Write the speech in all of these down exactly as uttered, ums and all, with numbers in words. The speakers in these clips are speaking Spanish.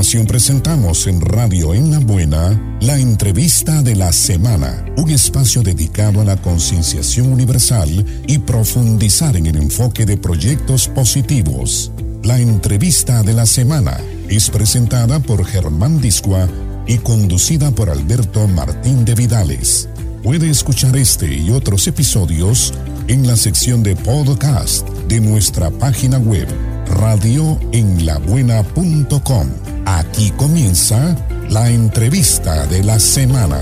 continuación presentamos en Radio En la Buena la entrevista de la semana, un espacio dedicado a la concienciación universal y profundizar en el enfoque de proyectos positivos. La entrevista de la semana es presentada por Germán Discua y conducida por Alberto Martín de Vidales. Puede escuchar este y otros episodios en la sección de podcast de nuestra página web radio en la buena punto com. Aquí comienza la entrevista de la semana.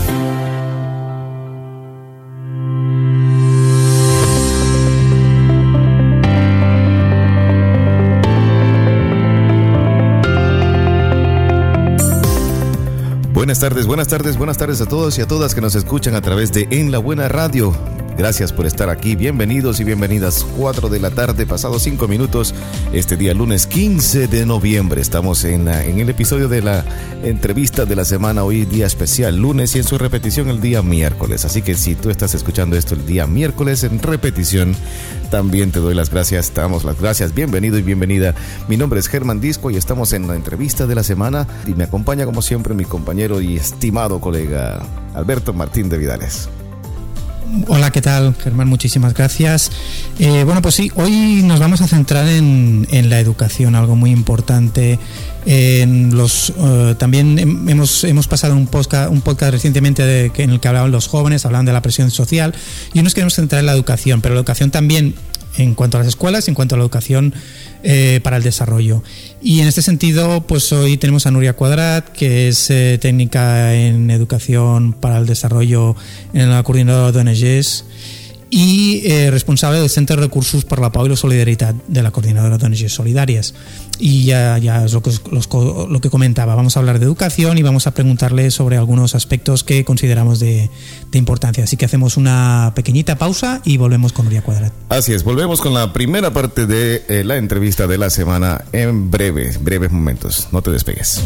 Buenas tardes, buenas tardes, buenas tardes a todos y a todas que nos escuchan a través de En la Buena Radio. Gracias por estar aquí, bienvenidos y bienvenidas. cuatro de la tarde, pasados cinco minutos, este día lunes quince de noviembre. Estamos en, la, en el episodio de la entrevista de la semana, hoy día especial, lunes, y en su repetición el día miércoles. Así que si tú estás escuchando esto el día miércoles en repetición, también te doy las gracias, te damos las gracias, bienvenido y bienvenida. Mi nombre es Germán Disco y estamos en la entrevista de la semana y me acompaña como siempre mi compañero y estimado colega Alberto Martín de Vidales. Hola, ¿qué tal, Germán? Muchísimas gracias. Eh, bueno, pues sí, hoy nos vamos a centrar en, en la educación, algo muy importante. En los, uh, también hemos, hemos pasado un podcast, un podcast recientemente de, en el que hablaban los jóvenes, hablaban de la presión social, y hoy nos queremos centrar en la educación, pero la educación también en cuanto a las escuelas, en cuanto a la educación eh, para el desarrollo. Y en este sentido, pues hoy tenemos a Núria Quadrat, que es eh, técnica en educación para el desarrollo en la coordinadora de O N Ges y eh, responsable del Centre de Recursos per la Pau i la Solidaritat de la coordinadora de O N Ges Solidarias. Y ya, ya es lo que, los, lo que comentaba, vamos a hablar de educación y vamos a preguntarle sobre algunos aspectos que consideramos de, de importancia. Así que hacemos una pequeñita pausa y volvemos con Núria Quadrat. Así es, volvemos con la primera parte de eh, la entrevista de la semana en breves, breves momentos. No te despegues.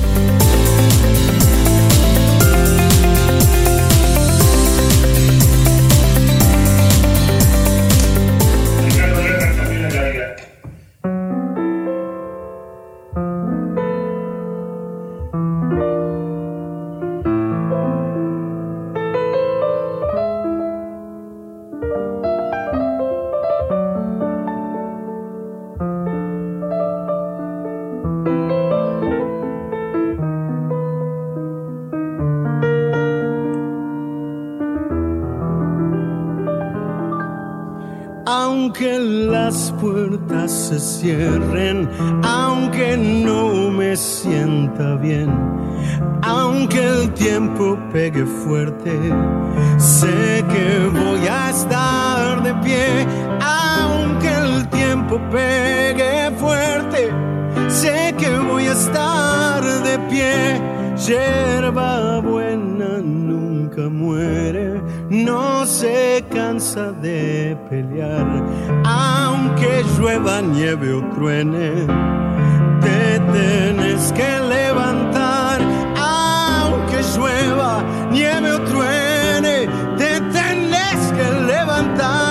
Aunque las puertas se cierren, aunque no me sienta bien, aunque el tiempo pegue fuerte, sé que voy a estar de pie. Aunque el tiempo pegue fuerte, sé que voy a estar de pie. Yerba buena nunca muere, no se cansa de pelear. Aunque llueva, nieve o truene, te tienes que levantar. Aunque llueva, nieve o truene, te tienes que levantar.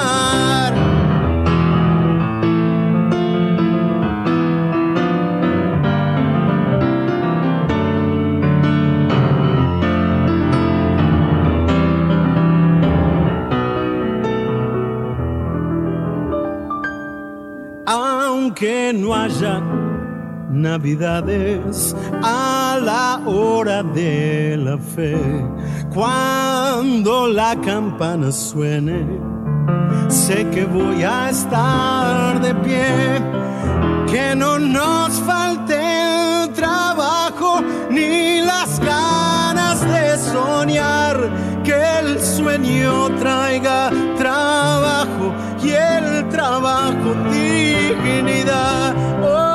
Aunque no haya navidades a la hora de la fe, cuando la campana suene, sé que voy a estar de pie. Que no nos falte el trabajo ni las ganas de soñar, que el sueño traiga trabajo y el trabajo dignidad. Oh.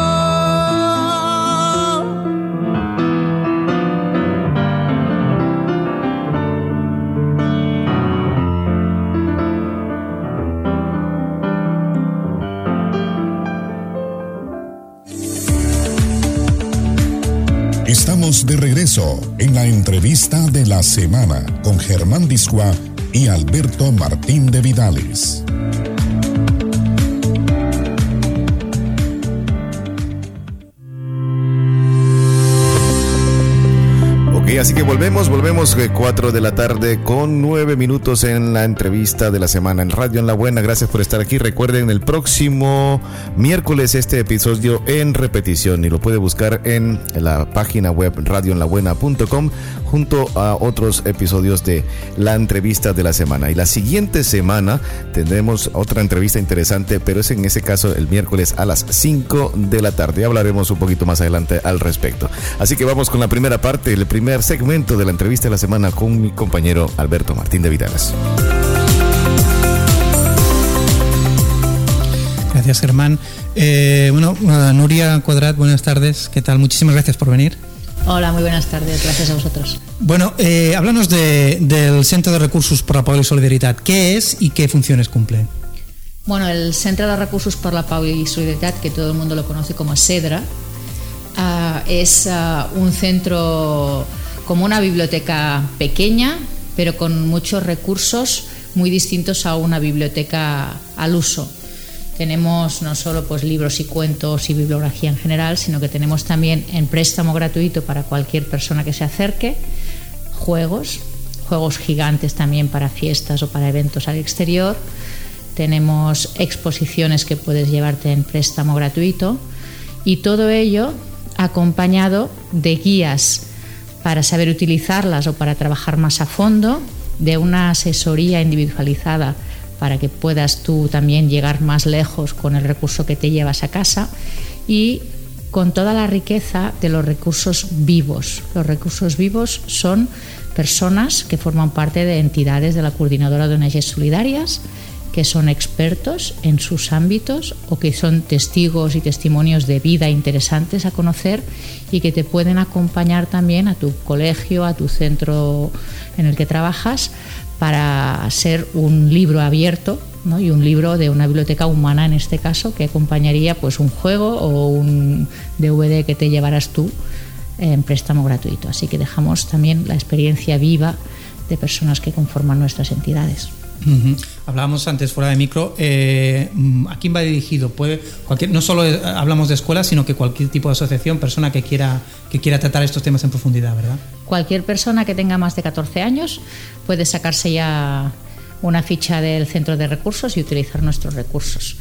Estamos de regreso en la entrevista de la semana con Germán Discua y Alberto Martín de Vidales. así que volvemos, volvemos cuatro de la tarde con nueve minutos en la entrevista de la semana en Radio en la Buena. Gracias por estar aquí. Recuerden, el próximo miércoles este episodio en repetición y lo puede buscar en la página web radio en la buena punto com junto a otros episodios de la entrevista de la semana. Y la siguiente semana tendremos otra entrevista interesante, pero es en ese caso el miércoles a las cinco de la tarde. Hablaremos un poquito más adelante al respecto. Así que vamos con la primera parte, el primer segmento de la entrevista de la semana con mi compañero Alberto Martín de Vitaras. Gracias, Germán. Eh, bueno, Nuria Cuadrat, buenas tardes. ¿Qué tal? Muchísimas gracias por venir. Hola, muy buenas tardes. Gracias a vosotros. Bueno, eh, háblanos de, del Centro de Recursos per la Pau i Solidaritat. ¿Qué es y qué funciones cumple? Bueno, el Centro de Recursos per la Pau i Solidaritat, que todo el mundo lo conoce como CEDRA, uh, es uh, un centro como una biblioteca pequeña, pero con muchos recursos muy distintos a una biblioteca al uso. Tenemos no solo pues libros y cuentos y bibliografía en general, sino que tenemos también en préstamo gratuito para cualquier persona que se acerque, juegos, juegos gigantes también para fiestas o para eventos al exterior. Tenemos exposiciones que puedes llevarte en préstamo gratuito y todo ello acompañado de guías para saber utilizarlas o para trabajar más a fondo, de una asesoría individualizada para que puedas tú también llegar más lejos con el recurso que te llevas a casa y con toda la riqueza de los recursos vivos. Los recursos vivos son personas que forman parte de entidades de la Coordinadora de O N Ges Solidarias, que son expertos en sus ámbitos o que son testigos y testimonios de vida interesantes a conocer y que te pueden acompañar también a tu colegio, a tu centro en el que trabajas, para ser un libro abierto, ¿no? Y un libro de una biblioteca humana en este caso, que acompañaría pues un juego o un D V D que te llevarás tú en préstamo gratuito. Así que dejamos también la experiencia viva de personas que conforman nuestras entidades. Uh-huh. Hablábamos antes fuera de micro, eh, ¿a quién va dirigido? Puede cualquier, no solo hablamos de escuelas, sino que cualquier tipo de asociación, persona que quiera, que quiera tratar estos temas en profundidad, ¿verdad? Cualquier persona que tenga más de catorce años puede sacarse ya una ficha del centro de recursos y utilizar nuestros recursos.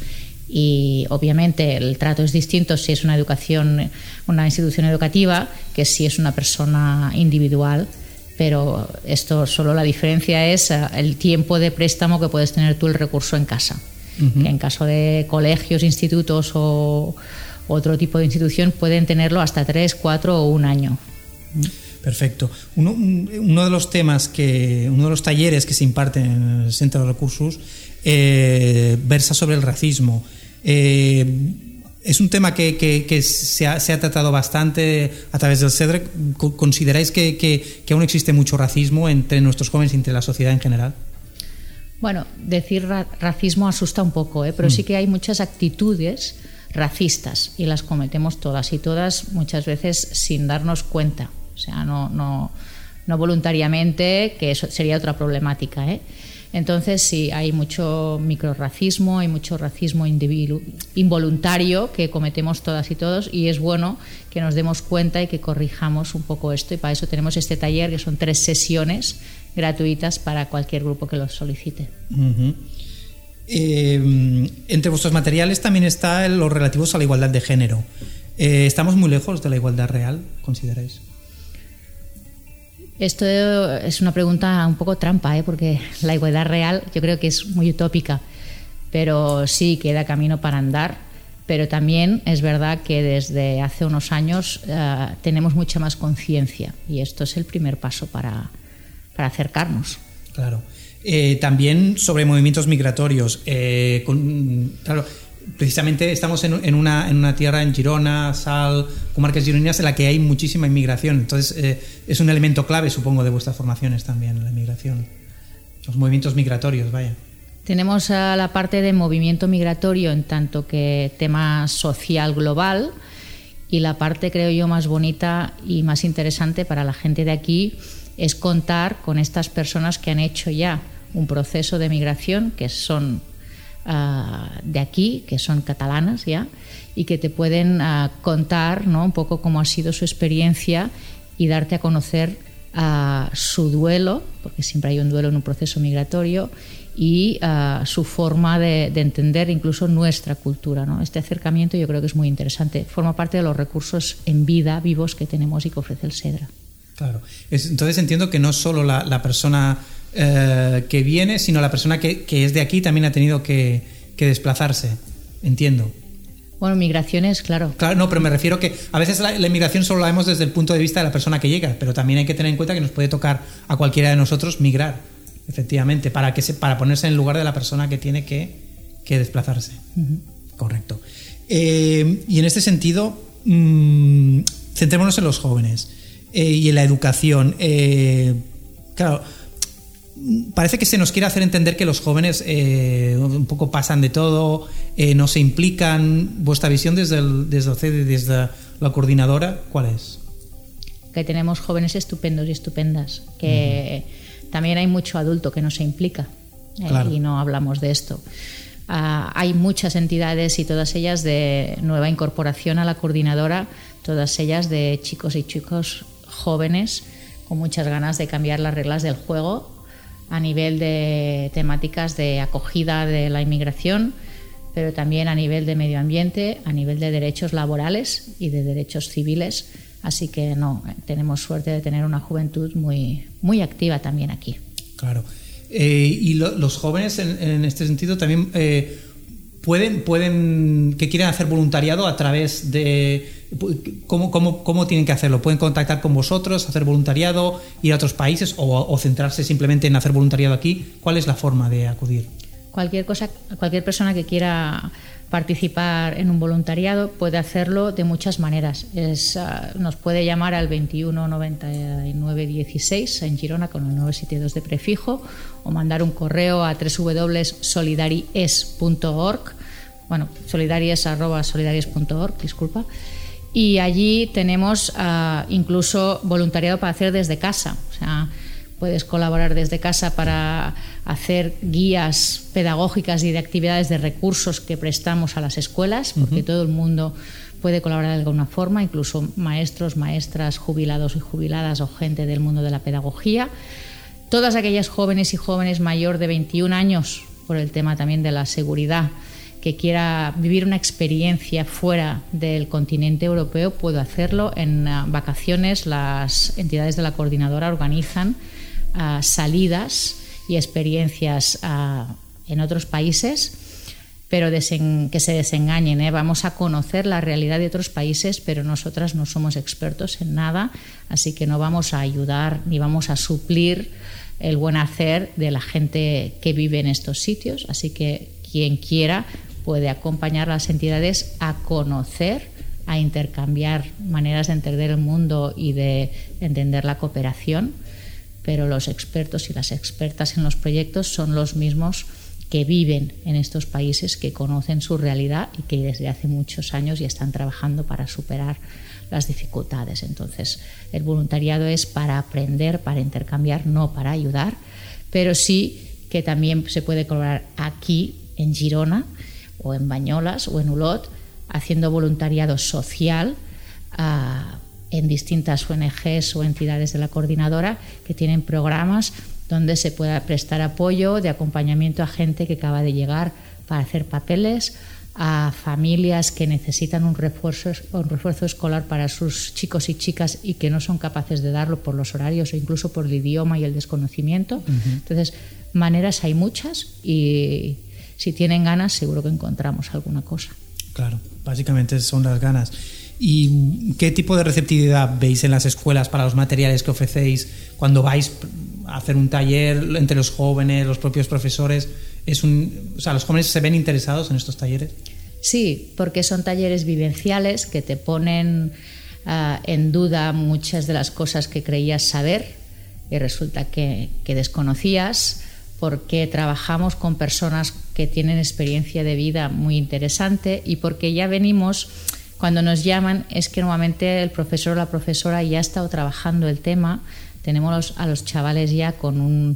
Y obviamente el trato es distinto si es una educación, una institución educativa, que si es una persona individual. Pero esto solo la diferencia es el tiempo de préstamo que puedes tener tú el recurso en casa. Uh-huh. Que en caso de colegios, institutos o otro tipo de institución pueden tenerlo hasta tres, cuatro o un año. Perfecto. Uno, uno de los temas que, uno de los talleres que se imparten en el Centro de Recursos eh, versa sobre el racismo. Eh, Es un tema que, que, que se, ha, se ha tratado bastante a través del CEDRE. ¿Consideráis que, que, que aún existe mucho racismo entre nuestros jóvenes y entre la sociedad en general? Bueno, decir ra- racismo asusta un poco, ¿eh? pero mm. sí que hay muchas actitudes racistas y las cometemos todas y todas muchas veces sin darnos cuenta. O sea, no, no, no voluntariamente, que eso sería otra problemática, ¿eh? Entonces sí, hay mucho microrracismo, hay mucho racismo individu- involuntario que cometemos todas y todos y es bueno que nos demos cuenta y que corrijamos un poco esto y para eso tenemos este taller que son tres sesiones gratuitas para cualquier grupo que lo solicite. Uh-huh. Eh, entre vuestros materiales también está los relativos a la igualdad de género. Eh, ¿Estamos muy lejos de la igualdad real, consideráis? Esto es una pregunta un poco trampa, ¿eh? Porque la igualdad real yo creo que es muy utópica, pero sí queda camino para andar. Pero también es verdad que desde hace unos años uh, tenemos mucha más conciencia y esto es el primer paso para, para acercarnos. Claro. Eh, también sobre movimientos migratorios. Eh, con, claro, precisamente estamos en, en, una, en una tierra, en Girona, Sal, comarcas gironines, en la que hay muchísima inmigración. Entonces, eh, es un elemento clave, supongo, de vuestras formaciones también, la inmigración. Los movimientos migratorios, vaya. Tenemos a la parte de movimiento migratorio en tanto que tema social global y la parte, creo yo, más bonita y más interesante para la gente de aquí es contar con estas personas que han hecho ya un proceso de migración, que son Uh, de aquí, que son catalanas ya, y que te pueden uh, contar, ¿no?, un poco cómo ha sido su experiencia y darte a conocer uh, su duelo, porque siempre hay un duelo en un proceso migratorio, y uh, su forma de, de entender incluso nuestra cultura, ¿no? Este acercamiento yo creo que es muy interesante. Forma parte de los recursos en vida, vivos, que tenemos y que ofrece el SEDRA. Claro. Es, entonces entiendo que no solo la, la persona eh, que viene, sino la persona que, que es de aquí también ha tenido que, que desplazarse. Entiendo. Bueno, migraciones, claro. Claro, no, pero me refiero que a veces la, la inmigración solo la vemos desde el punto de vista de la persona que llega, pero también hay que tener en cuenta que nos puede tocar a cualquiera de nosotros migrar. Efectivamente, para que se, para ponerse en el lugar de la persona que tiene que, que desplazarse. Uh-huh. Correcto. Eh, y en este sentido, mmm, centrémonos en los jóvenes eh, y en la educación. Eh, claro, parece que se nos quiere hacer entender que los jóvenes eh, un poco pasan de todo, eh, no se implican. ¿Vuestra visión desde el, desde el C E D E, desde la coordinadora, cuál es? Que tenemos jóvenes estupendos y estupendas, que... Uh-huh. También hay mucho adulto que no se implica, eh, claro. Y no hablamos de esto. Uh, hay muchas entidades y todas ellas de nueva incorporación a la coordinadora, todas ellas de chicos y chicos jóvenes con muchas ganas de cambiar las reglas del juego a nivel de temáticas de acogida de la inmigración, pero también a nivel de medio ambiente, a nivel de derechos laborales y de derechos civiles. Así que no, tenemos suerte de tener una juventud muy, muy activa también aquí. Claro. Eh, y lo, los jóvenes en, en este sentido también eh, pueden, pueden, que quieren hacer voluntariado a través de... ¿Cómo, cómo, cómo tienen que hacerlo? ¿Pueden contactar con vosotros, hacer voluntariado, ir a otros países o, o centrarse simplemente en hacer voluntariado aquí? ¿Cuál es la forma de acudir? Cualquier cosa, cualquier persona que quiera participar en un voluntariado puede hacerlo de muchas maneras. Es, uh, nos puede llamar al veintiuno noventa y nueve dieciséis en Girona con el nueve siete dos de prefijo, o mandar un correo a doble u doble u doble u punto solidaries punto org, bueno, solidaries arroba solidaries punto org, disculpa, y allí tenemos uh, incluso voluntariado para hacer desde casa. O sea, puedes colaborar desde casa para hacer guías pedagógicas y de actividades de recursos que prestamos a las escuelas, porque uh-huh. todo el mundo puede colaborar de alguna forma, incluso maestros, maestras, jubilados y jubiladas o gente del mundo de la pedagogía. Todas aquellas jóvenes y jóvenes mayor de veintiún años, por el tema también de la seguridad, que quiera vivir una experiencia fuera del continente europeo, puede hacerlo. En uh, vacaciones las entidades de la coordinadora organizan Uh, salidas y experiencias uh, en otros países, pero desen, que se desengañen, ¿eh? Vamos a conocer la realidad de otros países, pero nosotras no somos expertos en nada, así que no vamos a ayudar ni vamos a suplir el buen hacer de la gente que vive en estos sitios, así que quien quiera puede acompañar a las entidades a conocer, a intercambiar maneras de entender el mundo y de entender la cooperación. Pero los expertos y las expertas en los proyectos son los mismos que viven en estos países, que conocen su realidad y que desde hace muchos años ya están trabajando para superar las dificultades. Entonces, el voluntariado es para aprender, para intercambiar, no para ayudar, pero sí que también se puede colaborar aquí en Girona o en Bañolas o en Olot, haciendo voluntariado social a en distintas O N Ges o entidades de la coordinadora que tienen programas donde se pueda prestar apoyo de acompañamiento a gente que acaba de llegar para hacer papeles, a familias que necesitan un refuerzo, un refuerzo escolar para sus chicos y chicas y que no son capaces de darlo por los horarios o incluso por el idioma y el desconocimiento. Uh-huh. Entonces, maneras hay muchas y si tienen ganas seguro que encontramos alguna cosa. Claro, básicamente son las ganas. ¿Y qué tipo de receptividad veis en las escuelas para los materiales que ofrecéis cuando vais a hacer un taller entre los jóvenes, los propios profesores? Es un, o sea, ¿los jóvenes se ven interesados en estos talleres? Sí, porque son talleres vivenciales que te ponen uh, en duda muchas de las cosas que creías saber y resulta que, que desconocías, porque trabajamos con personas que tienen experiencia de vida muy interesante y porque ya venimos... Cuando nos llaman es que normalmente el profesor o la profesora ya ha estado trabajando el tema, tenemos a los chavales ya con un,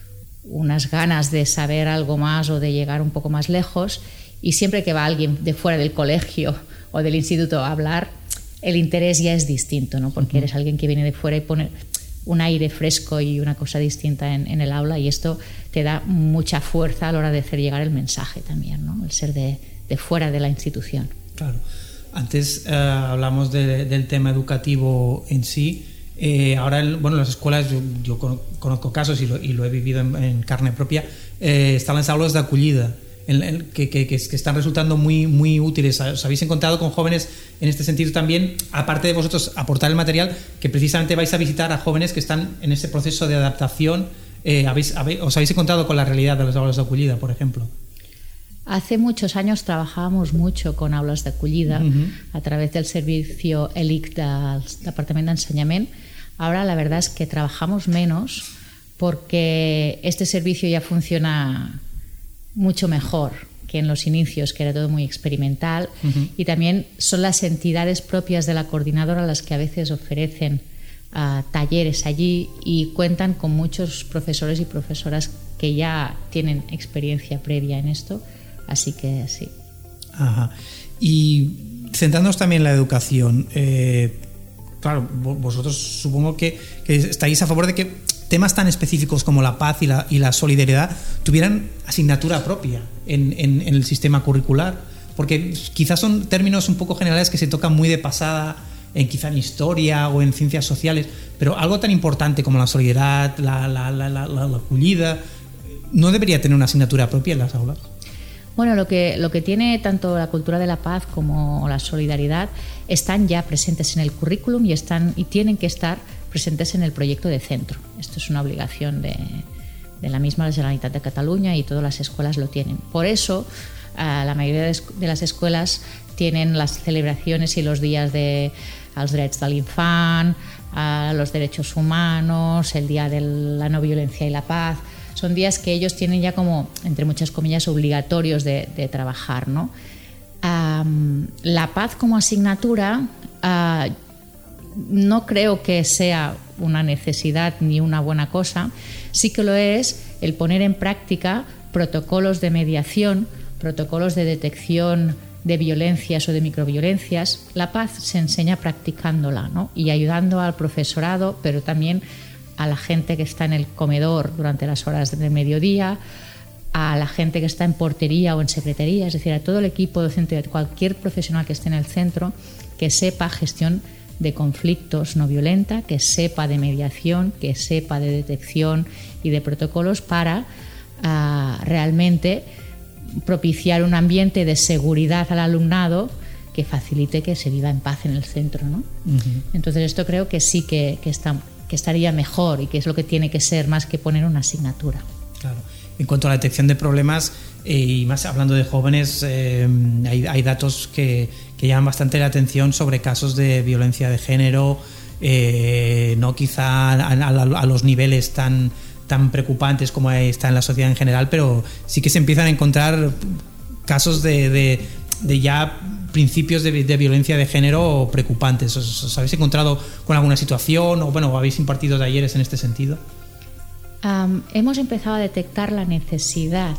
unas ganas de saber algo más o de llegar un poco más lejos, y siempre que va alguien de fuera del colegio o del instituto a hablar, el interés ya es distinto, ¿no? Porque eres alguien que viene de fuera y pone un aire fresco y una cosa distinta en, en el aula, y esto te da mucha fuerza a la hora de hacer llegar el mensaje también, ¿no? El ser de, de fuera de la institución. Claro. Antes eh, hablamos de, del tema educativo en sí. Eh, ahora, el, bueno, las escuelas, yo, yo conozco casos y lo, y lo he vivido en, en carne propia, eh, están las aulas de acogida, en, en, que, que, que están resultando muy, muy útiles. ¿Os habéis encontrado con jóvenes en este sentido también, aparte de vosotros aportar el material, que precisamente vais a visitar a jóvenes que están en ese proceso de adaptación? Eh, ¿habéis, habéis, ¿Os habéis encontrado con la realidad de las aulas de acogida, por ejemplo? Hace muchos años trabajábamos mucho con aules d'acollida uh-huh. a través del servicio E L I C del Departament d'Ensenyament. Ahora la verdad es que trabajamos menos porque este servicio ya funciona mucho mejor que en los inicios, que era todo muy experimental, uh-huh. y también son las entidades propias de la coordinadora las que a veces ofrecen uh, talleres allí y cuentan con muchos profesores y profesoras que ya tienen experiencia previa en esto. Así que sí. Ajá. Y centrándonos también en la educación, eh, claro, vosotros supongo que, que estáis a favor de que temas tan específicos como la paz y la, y la solidaridad tuvieran asignatura propia en, en, en el sistema curricular, porque quizás son términos un poco generales que se tocan muy de pasada en quizá en historia o en ciencias sociales, pero algo tan importante como la solidaridad, la, la, la, la, la, la acogida, ¿no debería tener una asignatura propia en las aulas? Bueno, lo que, lo que tiene tanto la cultura de la paz como la solidaridad están ya presentes en el currículum y, están, y tienen que estar presentes en el proyecto de centro. Esto es una obligación de, de la misma Generalitat de Cataluña y todas las escuelas lo tienen. Por eso, eh, la mayoría de, de las escuelas tienen las celebraciones y los días de els drets de l'infant, eh, los derechos humanos, el día de la no violencia y la paz. Son días que ellos tienen ya como, entre muchas comillas, obligatorios de, de trabajar, ¿no? Um, la paz como asignatura uh, no creo que sea una necesidad ni una buena cosa. Sí que lo es el poner en práctica protocolos de mediación, protocolos de detección de violencias o de microviolencias. La paz se enseña practicándola, ¿no? Y ayudando al profesorado, pero también a la gente que está en el comedor durante las horas del mediodía, a la gente que está en portería o en secretaría, es decir, a todo el equipo docente, a cualquier profesional que esté en el centro, que sepa gestión de conflictos no violenta, que sepa de mediación, que sepa de detección y de protocolos para uh, realmente propiciar un ambiente de seguridad al alumnado que facilite que se viva en paz en el centro, ¿no? Uh-huh. Entonces esto creo que sí que, que está que estaría mejor y que es lo que tiene que ser más que poner una asignatura. Claro. En cuanto a la detección de problemas, eh, y más hablando de jóvenes, eh, hay, hay datos que, que llaman bastante la atención sobre casos de violencia de género, eh, no quizá a, a, a los niveles tan, tan preocupantes como está en la sociedad en general, pero sí que se empiezan a encontrar casos de, de, de ya principios de, de violencia de género preocupantes. ¿Os, os habéis encontrado con alguna situación o bueno, habéis impartido talleres en este sentido? Um, hemos empezado a detectar la necesidad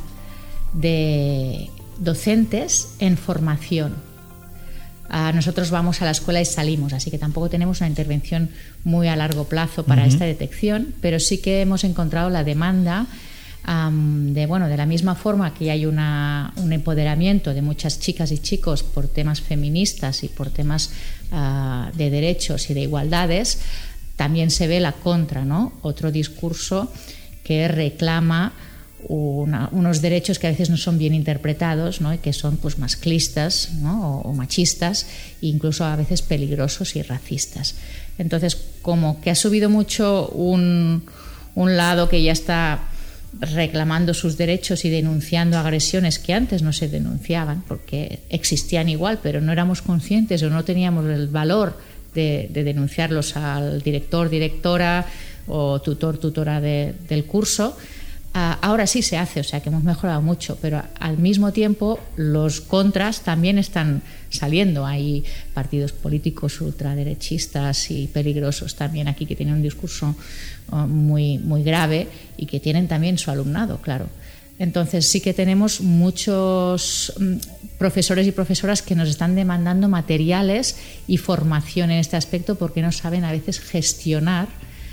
de docentes en formación. Uh, nosotros vamos a la escuela y salimos, así que tampoco tenemos una intervención muy a largo plazo para uh-huh. esta detección, pero sí que hemos encontrado la demanda Um, de, bueno, de la misma forma que hay una, un empoderamiento de muchas chicas y chicos por temas feministas y por temas uh, de derechos y de igualdades, también se ve la contra, ¿no? Otro discurso que reclama una, unos derechos que a veces no son bien interpretados, ¿no? Y que son pues masclistas, ¿no? o, o machistas, e incluso a veces peligrosos y racistas. Entonces, como que ha subido mucho un, un lado que ya está reclamando sus derechos y denunciando agresiones que antes no se denunciaban porque existían igual, pero no éramos conscientes o no teníamos el valor de, de denunciarlos al director, directora o tutor, tutora de, del curso. Uh, ahora sí se hace, o sea que hemos mejorado mucho, pero al mismo tiempo los contras también están saliendo. Hay partidos políticos ultraderechistas y peligrosos también aquí que tienen un discurso uh, muy, muy grave y que tienen también su alumnado, claro. Entonces sí que tenemos muchos um, profesores y profesoras que nos están demandando materiales y formación en este aspecto porque no saben a veces gestionar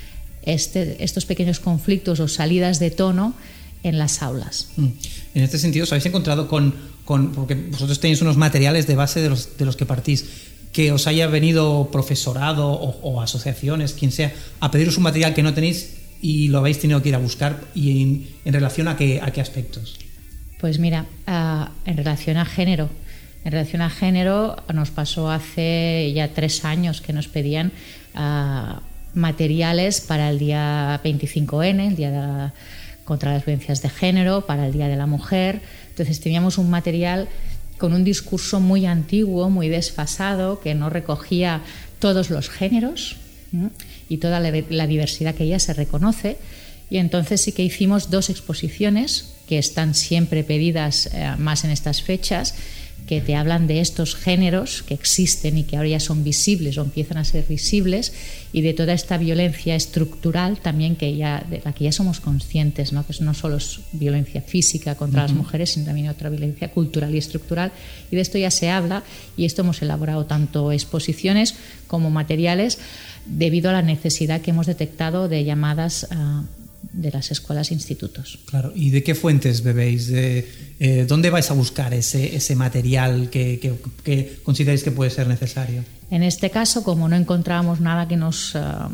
este, estos pequeños conflictos o salidas de tono en las aulas. En este sentido, ¿os habéis encontrado con, con porque vosotros tenéis unos materiales de base de los, de los que partís, que os haya venido profesorado o, o asociaciones, quien sea, a pediros un material que no tenéis y lo habéis tenido que ir a buscar, y en, en relación a qué, a qué aspectos? Pues mira, uh, en relación a género, en relación a género nos pasó hace ya tres años que nos pedían uh, materiales para el día veinticinco ene, el día de la, contra las violencias de género, para el Día de la Mujer. Entonces teníamos un material con un discurso muy antiguo, muy desfasado, que no recogía todos los géneros, ¿sí? Y toda la, la diversidad que ya se reconoce. Y entonces sí que hicimos dos exposiciones que están siempre pedidas eh, más en estas fechas, que te hablan de estos géneros que existen y que ahora ya son visibles o empiezan a ser visibles, y de toda esta violencia estructural también que ya, de la que ya somos conscientes, ¿no? Que no solo es violencia física contra uh-huh. las mujeres, sino también otra violencia cultural y estructural, y de esto ya se habla, y esto hemos elaborado tanto exposiciones como materiales debido a la necesidad que hemos detectado de llamadas uh, de las escuelas e institutos. Claro, ¿y de qué fuentes bebéis? De, eh, ¿Dónde vais a buscar ese, ese material que, que, que consideráis que puede ser necesario? En este caso, como no encontrábamos nada que nos um,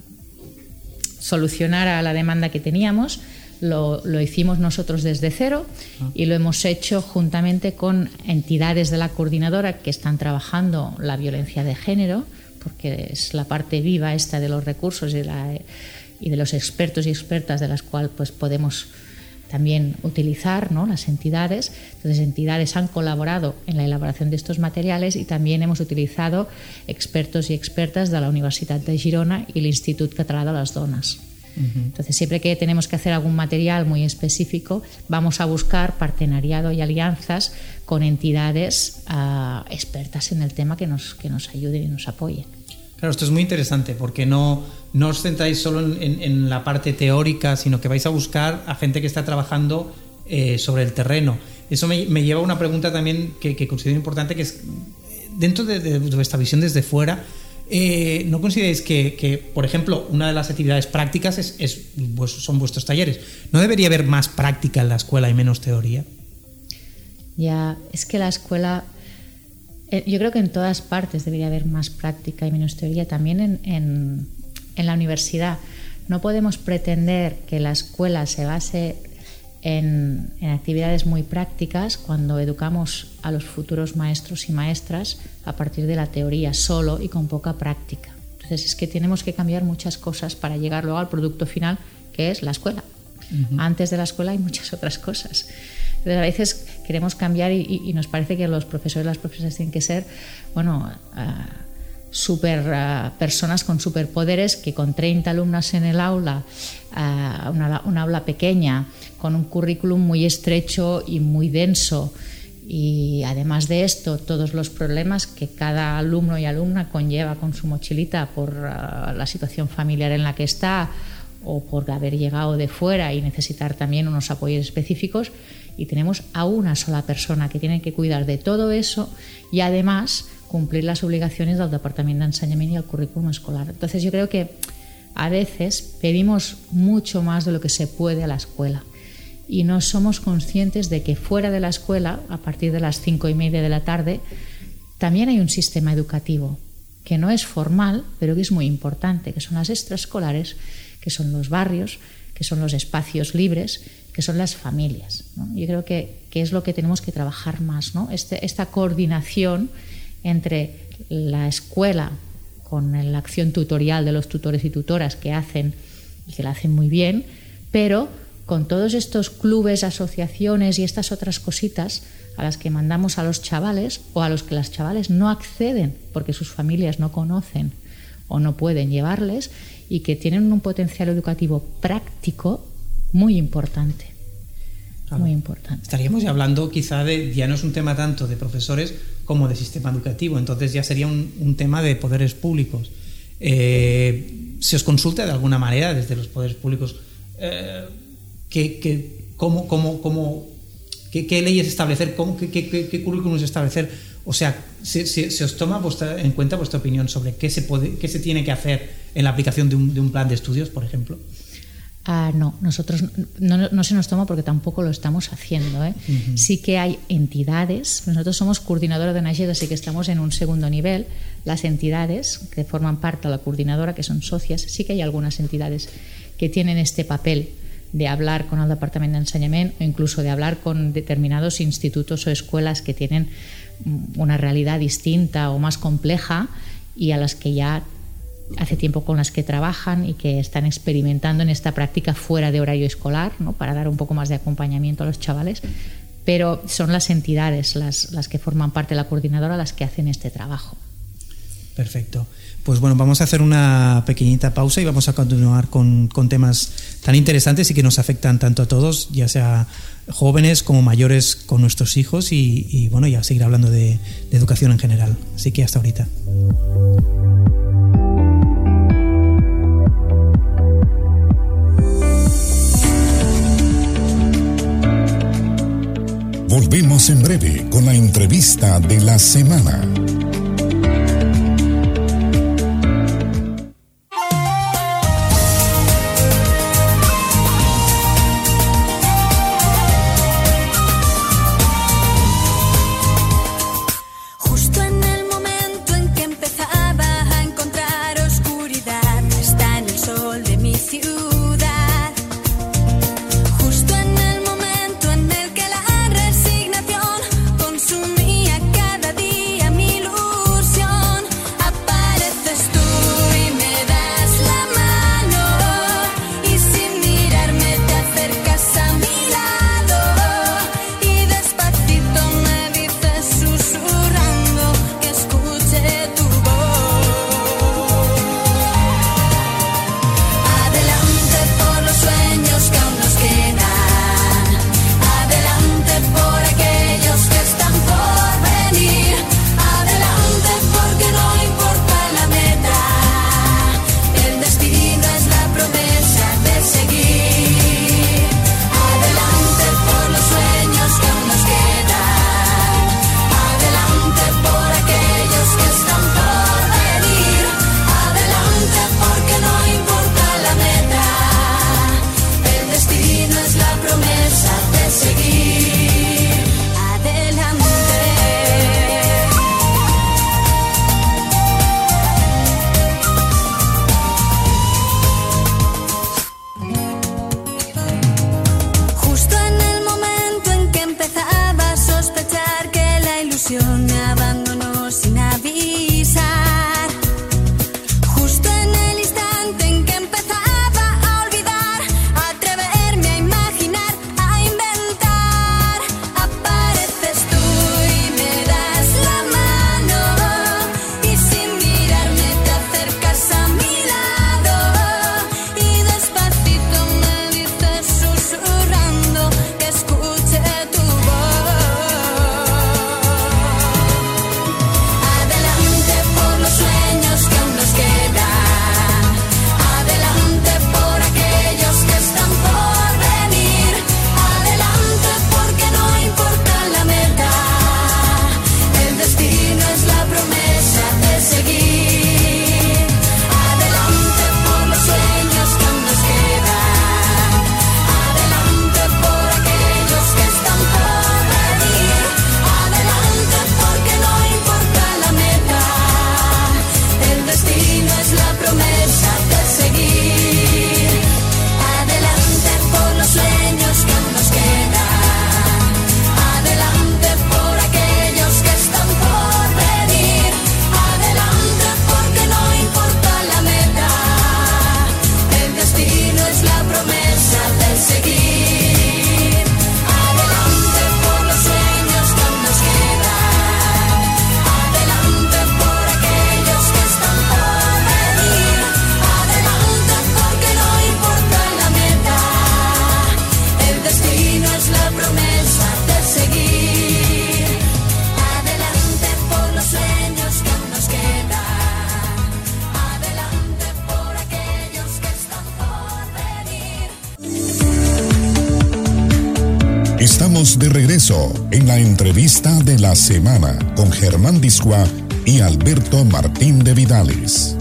solucionara la demanda que teníamos, lo, lo hicimos nosotros desde cero ah. y lo hemos hecho juntamente con entidades de la coordinadora que están trabajando la violencia de género, porque es la parte viva esta de los recursos y de la... y de los expertos y expertas de las cuales pues, podemos también utilizar, ¿no? Las entidades. Entonces, entidades han colaborado en la elaboración de estos materiales, y también hemos utilizado expertos y expertas de la Universitat de Girona y el Institut Català de las Dones. Uh-huh. Entonces, siempre que tenemos que hacer algún material muy específico, vamos a buscar partenariado y alianzas con entidades uh, expertas en el tema que nos, que nos ayuden y nos apoyen. Claro, esto es muy interesante porque no, no os centráis solo en, en la parte teórica, sino que vais a buscar a gente que está trabajando eh, sobre el terreno. Eso me, me lleva a una pregunta también que, que considero importante, que es, dentro de, de, de vuestra visión desde fuera, eh, ¿no consideráis que, que, por ejemplo, una de las actividades prácticas es, es, pues son vuestros talleres? ¿No debería haber más práctica en la escuela y menos teoría? Ya, es que la escuela... Yo creo que en todas partes debería haber más práctica y menos teoría, también en, en, en la universidad. No podemos pretender que la escuela se base en, en actividades muy prácticas cuando educamos a los futuros maestros y maestras a partir de la teoría solo y con poca práctica. Entonces es que tenemos que cambiar muchas cosas para llegar luego al producto final, que es la escuela. Uh-huh. Antes de la escuela hay muchas otras cosas. Entonces, a veces queremos cambiar y, y nos parece que los profesores y las profesoras tienen que ser, bueno, uh, super uh, personas con superpoderes, que con treinta alumnos en el aula, uh, una, una aula pequeña, con un currículum muy estrecho y muy denso, y además de esto, todos los problemas que cada alumno y alumna conlleva con su mochilita por uh, la situación familiar en la que está, o por haber llegado de fuera y necesitar también unos apoyos específicos, y tenemos a una sola persona que tiene que cuidar de todo eso y además cumplir las obligaciones del Departamento de Enseñamiento y el currículum escolar. Entonces yo creo que a veces pedimos mucho más de lo que se puede a la escuela y no somos conscientes de que fuera de la escuela, a partir de las cinco y media de la tarde, también hay un sistema educativo que no es formal, pero que es muy importante, que son las extraescolares, que son los barrios, que son los espacios libres, que son las familias, ¿no? Yo creo que, que es lo que tenemos que trabajar más, ¿no? Este, esta coordinación entre la escuela con la acción tutorial de los tutores y tutoras que hacen y que la hacen muy bien, pero con todos estos clubes, asociaciones y estas otras cositas a las que mandamos a los chavales o a los que las chavales no acceden porque sus familias no conocen o no pueden llevarles, y que tienen un potencial educativo práctico muy importante. Claro. Muy importante. Estaríamos ya hablando quizá de, ya no es un tema tanto de profesores como de sistema educativo, entonces ya sería un, un tema de poderes públicos. Eh, ¿Se os consulta de alguna manera desde los poderes públicos eh, que, que, cómo, cómo, cómo, qué, qué leyes establecer, cómo, qué, qué, qué currículums establecer O sea, ¿se, se, se os toma vuestra, en cuenta vuestra opinión sobre qué se, puede, qué se tiene que hacer en la aplicación de un, de un plan de estudios, por ejemplo? Uh, no, nosotros no, no, no se nos toma porque tampoco lo estamos haciendo, ¿eh? Uh-huh. Sí que hay entidades, nosotros somos coordinadora de Nagedo, así que estamos en un segundo nivel. Las entidades que forman parte de la coordinadora, que son socias, sí que hay algunas entidades que tienen este papel de hablar con el Departamento de Enseñamiento o incluso de hablar con determinados institutos o escuelas que tienen una realidad distinta o más compleja y a las que ya hace tiempo con las que trabajan y que están experimentando en esta práctica fuera de horario escolar, ¿no? Para dar un poco más de acompañamiento a los chavales, pero son las entidades las, las que forman parte de la coordinadora las que hacen este trabajo. Perfecto. Pues bueno, vamos a hacer una pequeñita pausa y vamos a continuar con, con temas tan interesantes y que nos afectan tanto a todos, ya sea jóvenes como mayores, con nuestros hijos y, y bueno, ya seguir hablando de, de educación en general. Así que hasta ahorita. Volvemos en breve con la entrevista de la semana. Adelante. Estamos de regreso en la entrevista de la semana con Germán Discua y Alberto Martín de Vidales.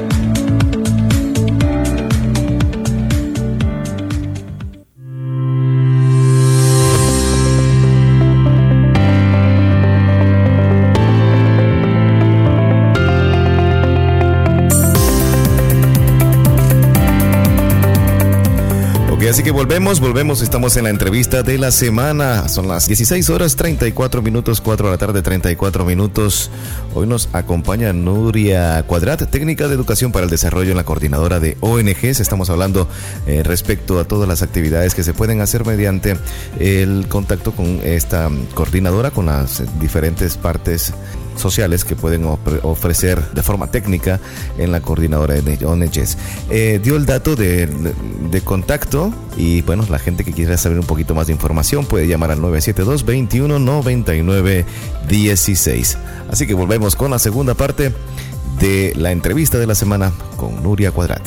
Así que volvemos, volvemos, estamos en la entrevista de la semana. Son las dieciséis horas treinta y cuatro minutos, cuatro de la tarde, treinta y cuatro minutos. Hoy nos acompaña Nuria Cuadrat, técnica de educación para el desarrollo en la coordinadora de O N Ges. Estamos hablando eh, respecto a todas las actividades que se pueden hacer mediante el contacto con esta coordinadora, con las diferentes partes sociales que pueden ofrecer de forma técnica en la coordinadora de O N Ges. Eh, dio el dato de, de, de contacto y bueno, la gente que quiera saber un poquito más de información puede llamar al nueve siete dos, veintiuno, noventa y nueve, dieciséis. Así que volvemos con la segunda parte de la entrevista de la semana con Nuria Cuadrat.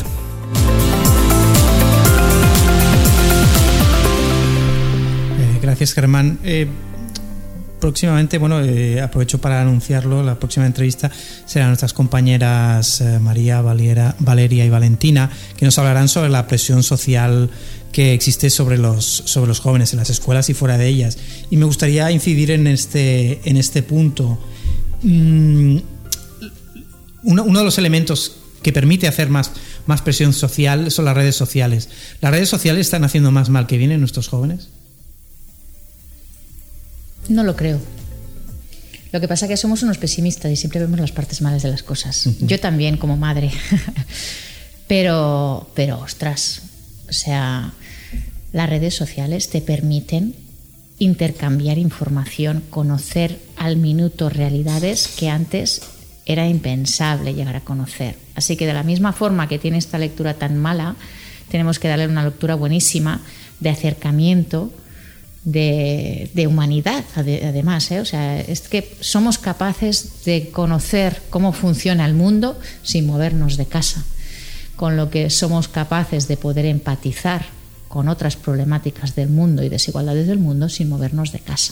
Eh, gracias, Germán. Eh, Próximamente, bueno, eh, aprovecho para anunciarlo, la próxima entrevista serán nuestras compañeras eh, María, Valera, Valeria y Valentina, que nos hablarán sobre la presión social que existe sobre los, sobre los jóvenes en las escuelas y fuera de ellas. Y me gustaría incidir en este, en este punto. Mm, uno, uno de los elementos que permite hacer más, más presión social son las redes sociales. ¿Las redes sociales están haciendo más mal que bien en nuestros jóvenes? No lo creo. Lo que pasa es que somos unos pesimistas y siempre vemos las partes malas de las cosas. Uh-huh. Yo también, como madre. pero, pero, ostras, o sea, las redes sociales te permiten intercambiar información, conocer al minuto realidades que antes era impensable llegar a conocer. Así que de la misma forma que tiene esta lectura tan mala, tenemos que darle una lectura buenísima de acercamiento, De, de humanidad, además, ¿eh? O sea, es que somos capaces de conocer cómo funciona el mundo sin movernos de casa, con lo que somos capaces de poder empatizar con otras problemáticas del mundo y desigualdades del mundo sin movernos de casa.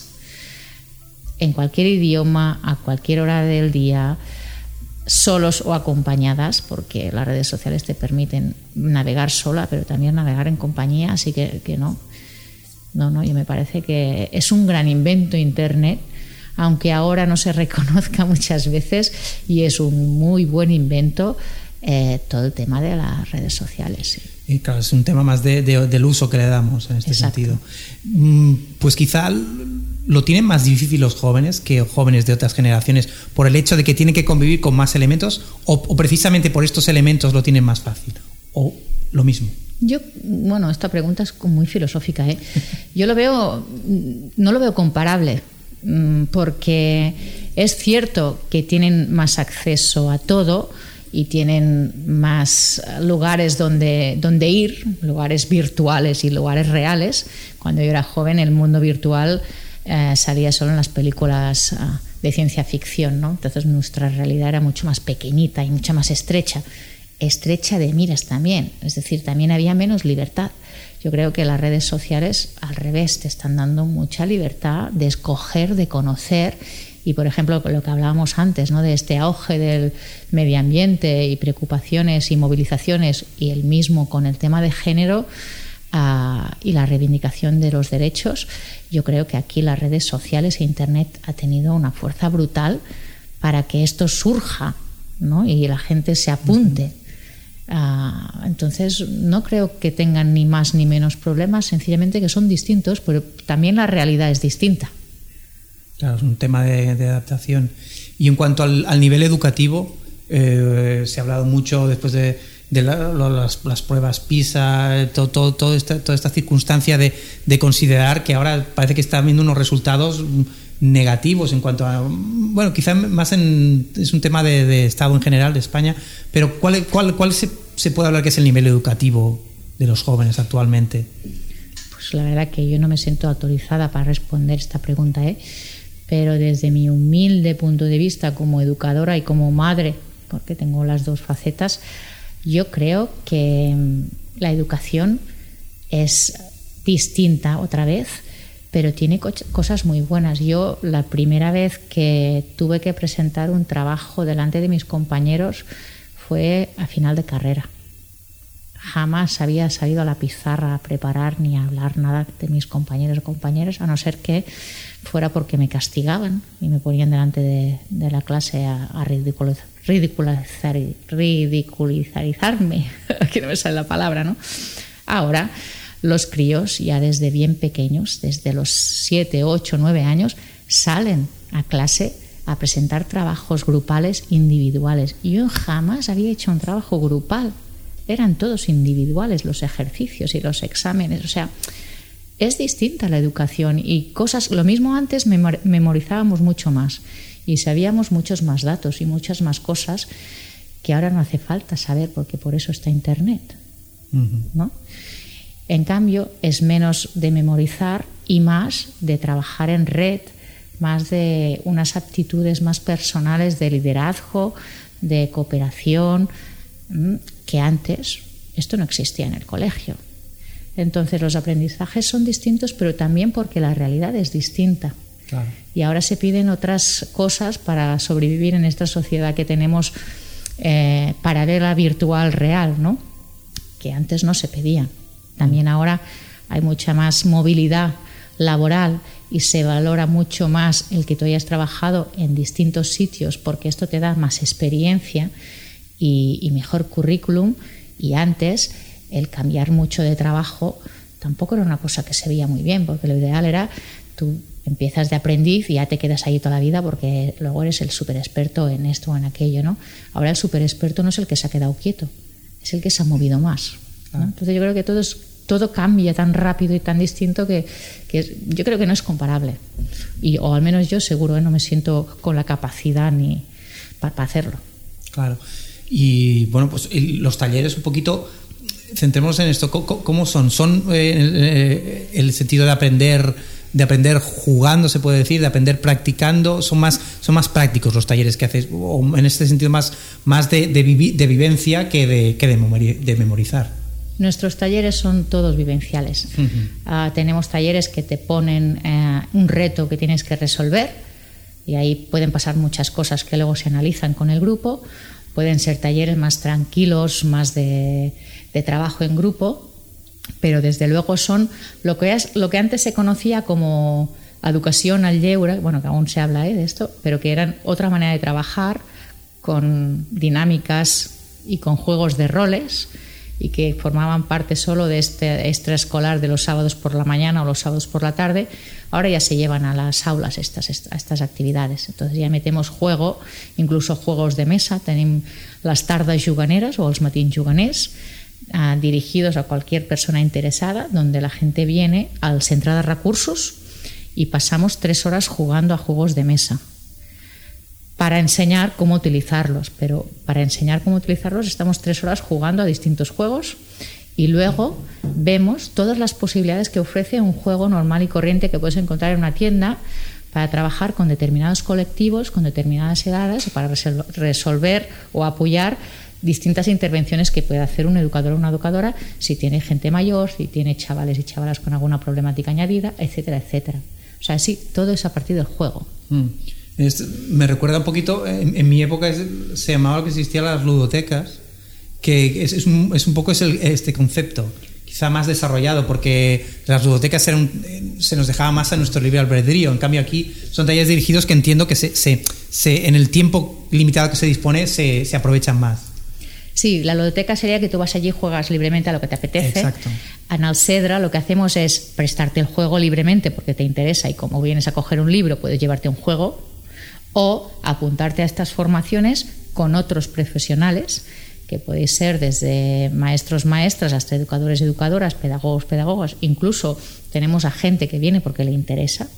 En cualquier idioma, a cualquier hora del día, solos o acompañadas, porque las redes sociales te permiten navegar sola, pero también navegar en compañía, así que, que no. No, no, yo me parece que es un gran invento Internet, aunque ahora no se reconozca muchas veces, y es un muy buen invento eh, todo el tema de las redes sociales. Sí. Y claro, es un tema más de, de, del uso que le damos en este Exacto. sentido. Pues quizá lo tienen más difícil los jóvenes que jóvenes de otras generaciones por el hecho de que tienen que convivir con más elementos, o, o precisamente por estos elementos lo tienen más fácil, o lo mismo. Yo, bueno, esta pregunta es muy filosófica, ¿eh? Yo lo veo, no lo veo comparable, porque es cierto que tienen más acceso a todo y tienen más lugares donde, donde ir, lugares virtuales y lugares reales. Cuando yo era joven, el mundo virtual eh, salía solo en las películas eh, de ciencia ficción, ¿no? Entonces nuestra realidad era mucho más pequeñita y mucho más estrecha. estrecha de miras también, es decir, también había menos libertad. Yo creo que las redes sociales al revés te están dando mucha libertad de escoger, de conocer, y por ejemplo lo que hablábamos antes, ¿no?, de este auge del medio ambiente y preocupaciones y movilizaciones, y el mismo con el tema de género uh, y la reivindicación de los derechos. Yo creo que aquí las redes sociales e Internet ha tenido una fuerza brutal para que esto surja, ¿no?, y la gente se apunte. Uh, entonces no creo que tengan ni más ni menos problemas, sencillamente que son distintos, pero también la realidad es distinta. Claro, es un tema de, de adaptación. Y en cuanto al, al nivel educativo, eh, se ha hablado mucho después de, de la, las, las pruebas PISA, todo, todo, todo esta, toda esta circunstancia de, de considerar que ahora parece que está habiendo unos resultados negativos en cuanto a, bueno, quizá más en, es un tema de, de Estado en general, de España, pero ¿cuál, cuál, cuál se, se puede hablar que es el nivel educativo de los jóvenes actualmente? Pues la verdad que yo no me siento autorizada para responder esta pregunta, ¿eh? Pero desde mi humilde punto de vista como educadora y como madre, porque tengo las dos facetas, yo creo que la educación es distinta otra vez, pero tiene co- cosas muy buenas. Yo la primera vez que tuve que presentar un trabajo delante de mis compañeros fue a final de carrera. Jamás había salido a la pizarra a preparar ni a hablar nada de mis compañeros o compañeras, a no ser que fuera porque me castigaban y me ponían delante de, de la clase a, a ridiculizar, ridiculizar, ridiculizarme, que no me sale la palabra, ¿no? Ahora, los críos ya desde bien pequeños, desde los siete, ocho, nueve años, salen a clase a presentar trabajos grupales individuales. Y yo jamás había hecho un trabajo grupal. Eran todos individuales los ejercicios y los exámenes. O sea, es distinta la educación y cosas. Lo mismo antes memorizábamos mucho más y sabíamos muchos más datos y muchas más cosas que ahora no hace falta saber porque por eso está Internet, ¿no? En cambio, es menos de memorizar y más de trabajar en red, más de unas aptitudes más personales de liderazgo, de cooperación, que antes esto no existía en el colegio. Entonces los aprendizajes son distintos, pero también porque la realidad es distinta. Claro. Y ahora se piden otras cosas para sobrevivir en esta sociedad que tenemos eh, paralela virtual real, ¿no? Que antes no se pedían. También ahora hay mucha más movilidad laboral y se valora mucho más el que tú hayas trabajado en distintos sitios porque esto te da más experiencia y, y mejor currículum. Y antes el cambiar mucho de trabajo tampoco era una cosa que se veía muy bien, porque lo ideal era tú empiezas de aprendiz y ya te quedas ahí toda la vida porque luego eres el súper experto en esto o en aquello, ¿no? Ahora el súper experto no es el que se ha quedado quieto, es el que se ha movido más, ¿no? Entonces yo creo que todo, es, todo cambia tan rápido y tan distinto que, que yo creo que no es comparable. Y, o al menos yo seguro, ¿eh? No me siento con la capacidad ni para, para hacerlo. Claro. Y bueno, pues los talleres un poquito, centrémonos en esto. ¿Cómo, cómo son? ¿Son eh, el sentido de aprender, de aprender jugando, se puede decir, de aprender practicando? ¿Son más, son más prácticos los talleres que haces? ¿O en este sentido más, más de, de, vivi, de vivencia que de, que de, memori, de memorizar? Nuestros talleres son todos vivenciales. Uh-huh. Uh, tenemos talleres que te ponen uh, un reto que tienes que resolver y ahí pueden pasar muchas cosas que luego se analizan con el grupo. Pueden ser talleres más tranquilos, más de, de trabajo en grupo, pero desde luego son lo que, es, lo que antes se conocía como educación al lleure, bueno, que aún se habla ¿eh? de esto, pero que eran otra manera de trabajar con dinámicas y con juegos de roles y que formaban parte solo de este extraescolar de los sábados por la mañana o los sábados por la tarde. Ahora ya se llevan a las aulas estas, estas actividades. Entonces ya metemos juego, incluso juegos de mesa. Tenemos las tardes juganeras o els matins juganers, eh, dirigidos a cualquier persona interesada, donde la gente viene al centro de recursos y pasamos tres horas jugando a juegos de mesa para enseñar cómo utilizarlos. Pero para enseñar cómo utilizarlos estamos tres horas jugando a distintos juegos y luego vemos todas las posibilidades que ofrece un juego normal y corriente que puedes encontrar en una tienda para trabajar con determinados colectivos, con determinadas edades, o para resolver o apoyar distintas intervenciones que puede hacer un educador o una educadora si tiene gente mayor, si tiene chavales y chavalas con alguna problemática añadida, etcétera, etcétera. O sea, sí, todo es a partir del juego. Mm. Es, me recuerda un poquito, en, en mi época es, se llamaba lo que existía las ludotecas, que es, es, un, es un poco es el, este concepto, quizá más desarrollado, porque las ludotecas eran, se nos dejaba más a nuestro libre albedrío. En cambio aquí son talleres dirigidos que entiendo que se, se, se, en el tiempo limitado que se dispone se, se aprovechan más. Sí, la ludoteca sería que tú vas allí y juegas libremente a lo que te apetece. Exacto. En el Cedra lo que hacemos es prestarte el juego libremente porque te interesa y como vienes a coger un libro puedes llevarte un juego, o apuntarte a estas formaciones con otros profesionales, que podéis ser desde maestros, maestras, hasta educadores, educadoras, pedagogos, pedagogas. Incluso tenemos a gente que viene porque le interesa.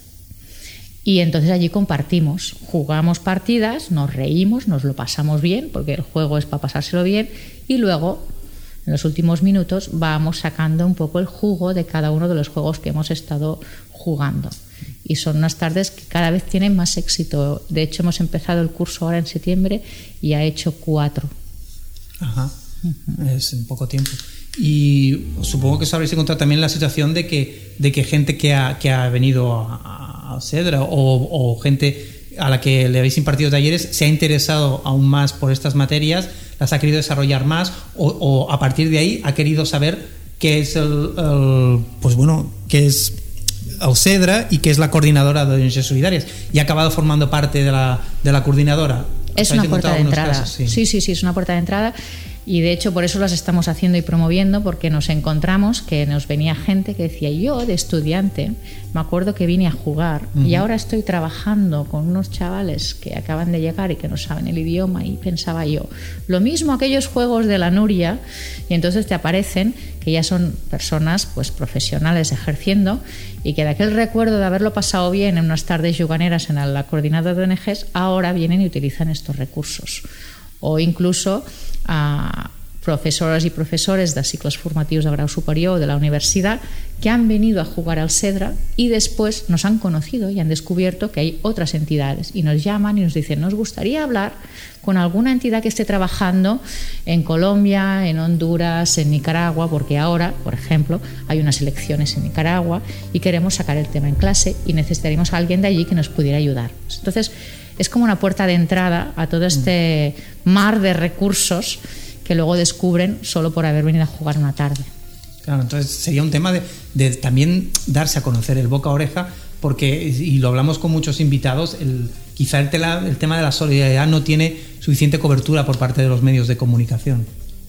Y entonces allí compartimos, jugamos partidas, nos reímos, nos lo pasamos bien, porque el juego es para pasárselo bien, y luego, en los últimos minutos, vamos sacando un poco el jugo de cada uno de los juegos que hemos estado jugando. Y son unas tardes que cada vez tienen más éxito. De hecho, hemos empezado el curso ahora en septiembre y ha hecho cuatro. Ajá, uh-huh. Es en poco tiempo. y supongo que os habréis encontrado también la situación de que, de que gente que ha, que ha venido a, a Cedra o, o gente a la que le habéis impartido talleres se ha interesado aún más por estas materias, las ha querido desarrollar más o, o a partir de ahí ha querido saber qué es el, el pues bueno, qué es el Cedra y qué es la coordinadora de O N Ges Solidarias y ha acabado formando parte de la, de la coordinadora. Es una puerta de entrada. Casos, sí. sí, sí, sí, es una puerta de entrada. Y de hecho por eso las estamos haciendo y promoviendo, porque nos encontramos que nos venía gente que decía, yo de estudiante me acuerdo que vine a jugar uh-huh. y ahora estoy trabajando con unos chavales que acaban de llegar y que no saben el idioma, y pensaba yo, lo mismo aquellos juegos de la Nuria, y entonces te aparecen que ya son personas pues profesionales ejerciendo y que de aquel recuerdo de haberlo pasado bien en unas tardes juganeras en la coordinadora de O N Ges ahora vienen y utilizan estos recursos. O incluso a professores i professores de cicles formatius de grau superior de la universidad que han venido a jugar al Cedra y después nos han conocido y han descubierto que hay otras entidades y nos llaman y nos dicen, ¿nos gustaría hablar con alguna entidad que esté trabajando en Colombia, en Honduras, en Nicaragua? Porque ahora, por ejemplo, hay unas elecciones en Nicaragua y queremos sacar el tema en clase y necesitaríamos a alguien de allí que nos pudiera ayudar. Entonces, es como una puerta de entrada a todo este mar de recursos que luego descubren solo por haber venido a jugar una tarde. Claro, entonces sería un tema de, de también darse a conocer el boca a oreja, porque, y lo hablamos con muchos invitados, el, quizá el, tela, el tema de la solidaridad no tiene suficiente cobertura por parte de los medios de comunicación.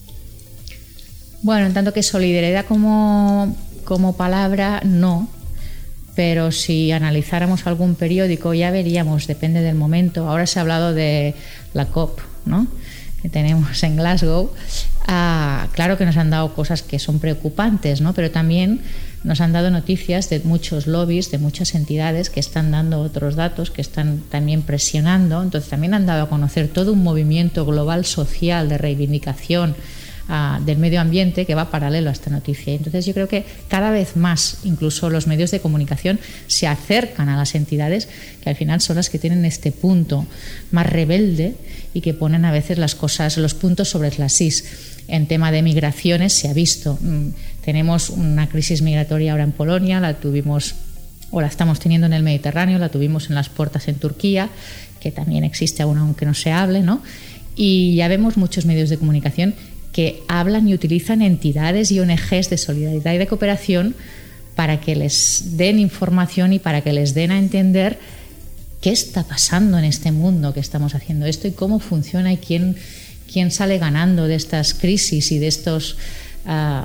Bueno, en tanto que solidaridad como, como palabra, no. Pero si analizáramos algún periódico ya veríamos, depende del momento. Ahora se ha hablado de la COP, ¿no?, que tenemos en Glasgow. Ah, claro que nos han dado cosas que son preocupantes, ¿no?, pero también nos han dado noticias de muchos lobbies, de muchas entidades que están dando otros datos, que están también presionando. Entonces también han dado a conocer todo un movimiento global social de reivindicación Uh, del medio ambiente que va paralelo a esta noticia. Entonces yo creo que cada vez más incluso los medios de comunicación se acercan a las entidades que al final son las que tienen este punto más rebelde y que ponen a veces las cosas, los puntos sobre las is. En tema de migraciones se ha visto, mm, tenemos una crisis migratoria ahora en Polonia, la tuvimos o la estamos teniendo en el Mediterráneo, la tuvimos en las puertas en Turquía, que también existe aún aunque no se hable, ¿no? Y ya vemos muchos medios de comunicación que hablan y utilizan entidades y O N Ges de solidaridad y de cooperación para que les den información y para que les den a entender qué está pasando en este mundo que estamos haciendo esto y cómo funciona y quién, quién sale ganando de estas crisis y de estos uh,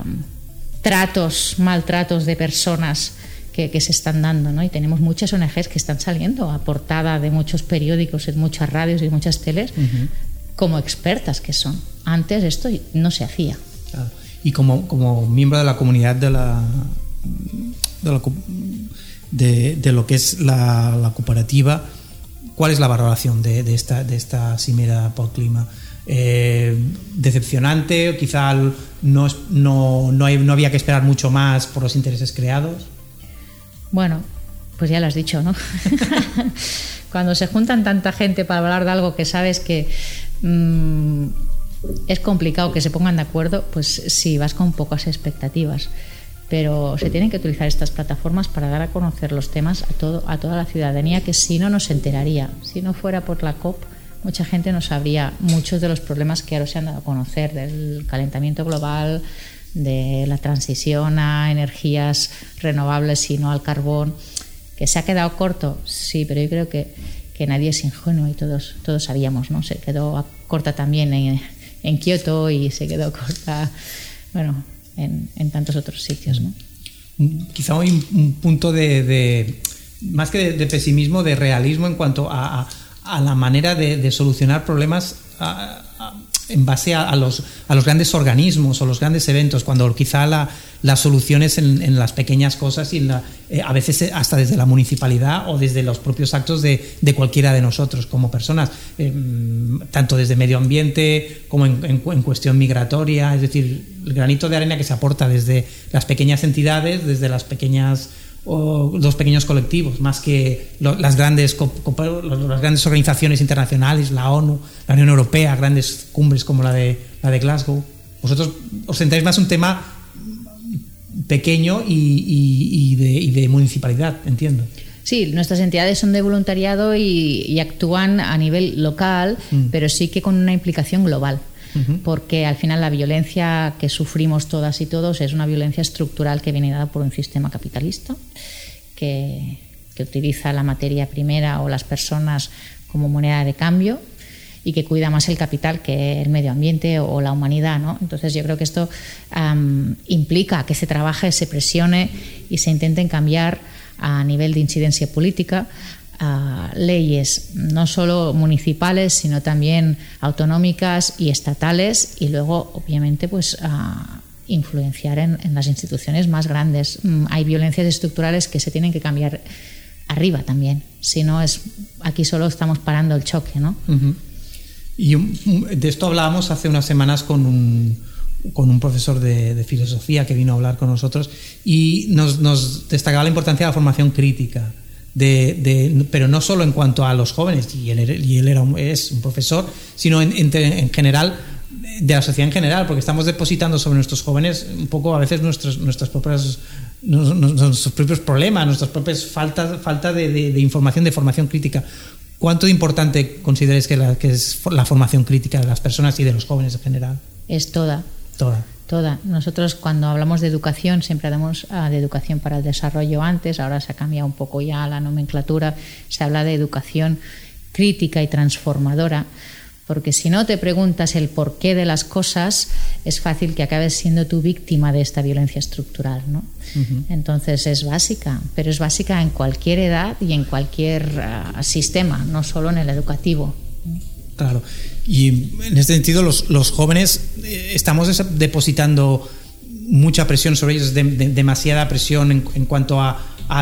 tratos, maltratos de personas que, que se están dando, ¿no? Y tenemos muchas O N Ges que están saliendo a portada de muchos periódicos, en muchas radios y muchas teles, uh-huh. como expertas que son. Antes esto no se hacía. Claro. Y como, como miembro de la comunidad de la de, la, de, de lo que es la, la cooperativa, ¿cuál es la valoración de, de, esta, de esta cimera pel clima? Eh, ¿Decepcionante? ¿O quizá no, no, no, hay, no había que esperar mucho más por los intereses creados? Bueno, pues ya lo has dicho, ¿no? Cuando se juntan tanta gente para hablar de algo que sabes que mmm, es complicado que se pongan de acuerdo, pues sí, vas con pocas expectativas. Pero se tienen que utilizar estas plataformas para dar a conocer los temas a, todo, a toda la ciudadanía, que si no, no se enteraría. Si no fuera por la COP, mucha gente no sabría muchos de los problemas que ahora se han dado a conocer, del calentamiento global, de la transición a energías renovables y no al carbón. ¿Que se ha quedado corto? Sí, pero yo creo que, que nadie es ingenuo y todos, todos sabíamos, ¿no? Se quedó corta también en, en Kioto y se quedó corta, bueno, en, en tantos otros sitios, ¿no? Quizá hay un punto de, de más que de, de pesimismo, de realismo en cuanto a, a, a la manera de, de solucionar problemas a, a, en base a, a, los, a los grandes organismos o los grandes eventos, cuando quizá la, la solución es en, en las pequeñas cosas y en la, eh, a veces hasta desde la municipalidad o desde los propios actos de, de cualquiera de nosotros como personas, eh, tanto desde medio ambiente como en, en, en cuestión migratoria, es decir, el granito de arena que se aporta desde las pequeñas entidades, desde las pequeñas o los pequeños colectivos, más que lo, las grandes las grandes organizaciones internacionales, la ONU, la Unión Europea, grandes cumbres como la de la de Glasgow. Vosotros os centráis más en un tema pequeño y, y, y, de, y de municipalidad, entiendo. Sí, nuestras entidades son de voluntariado y, y actúan a nivel local, mm. pero sí que con una implicación global. Uh-huh. Porque al final la violencia que sufrimos todas y todos es una violencia estructural que viene dada por un sistema capitalista que, que utiliza la materia primera o las personas como moneda de cambio y que cuida más el capital que el medio ambiente o la humanidad, ¿no? Entonces yo creo que esto um, implica que se trabaje, se presione y se intenten cambiar a nivel de incidencia política Uh, leyes no solo municipales sino también autonómicas y estatales, y luego obviamente pues uh, influenciar en, en las instituciones más grandes. Mm, hay violencias estructurales que se tienen que cambiar arriba también, si no es aquí solo estamos parando el choque, ¿no? Uh-huh. Y un, de esto hablábamos hace unas semanas con un con un profesor de, de filosofía que vino a hablar con nosotros y nos, nos destacaba la importancia de la formación crítica. De, de, pero no solo en cuanto a los jóvenes, y él, y él era un, es un profesor, sino en, en, en general, de la sociedad en general, porque estamos depositando sobre nuestros jóvenes un poco a veces nuestros, nuestras propias, nuestros propios problemas, nuestras propias faltas falta de, de, de información, de formación crítica. ¿Cuánto importante consideráis que, la, que es la formación crítica de las personas y de los jóvenes en general? Es toda. Toda. Toda. Nosotros cuando hablamos de educación siempre hablamos uh, de educación para el desarrollo antes, ahora se ha cambiado un poco ya la nomenclatura, se habla de educación crítica y transformadora, porque si no te preguntas el porqué de las cosas, es fácil que acabes siendo tú víctima de esta violencia estructural, ¿no? Uh-huh. Entonces es básica, pero es básica en cualquier edad y en cualquier uh, sistema, no solo en el educativo. Claro, y en este sentido los, los jóvenes eh, estamos depositando mucha presión sobre ellos, de, de, demasiada presión en, en cuanto a, a,